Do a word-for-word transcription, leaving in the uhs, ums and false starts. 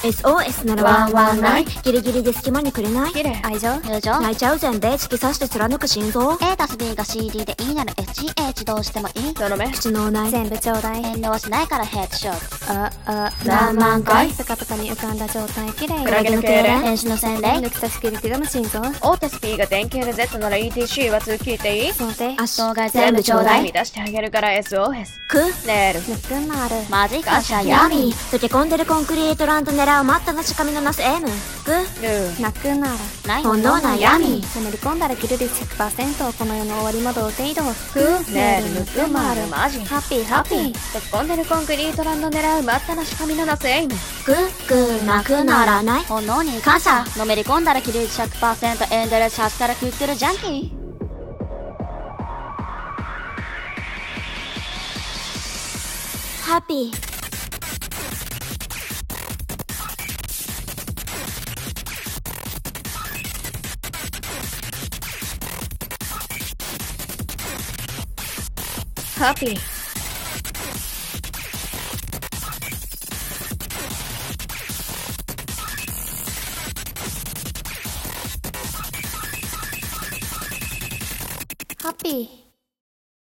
エスオーエス ならワンワンない。ギリギリで隙間にくれない。 綺麗。 愛情友情泣いちゃうぜんで突き刺して貫く心臓。 A たす B が シーディー で E なら エイチエイチ どうしてもいい。 頼め。 口のない全部ちょうだい。遠慮はしないからヘッドショット。ああ何万回プカプカに浮かんだ状態綺麗。 クラゲの痙攣。 天使の洗礼。 抜き差し切り刻む心臓。 オーテス P が電球で Z なら イーティーシー はに聞いていい？ 想定足障害全部ちょうだい。 満たしてあげるから エスオーエス。 くネール。 ぬくまるマジかしゃヤミ闇。 溶け込んでるコンクリートランと狙う待ったなし髪のなす M。 くルー。 泣くならない本能な闇。 のめり込んだらキル率 ひゃくパーセント。この世の終わりも同程度。 くネール。ぬくまる。マジ。 ハッピーハッピー。 溶け込んでるコンクリートランド狙う待ったなし髪のなすエイム。 くく泣くならない。 本能に感謝。のめり込んだらキル率 ひゃくパーセント。エンドレス端から食ってるジャンキー。 ハッピーハッピー。 ハッピー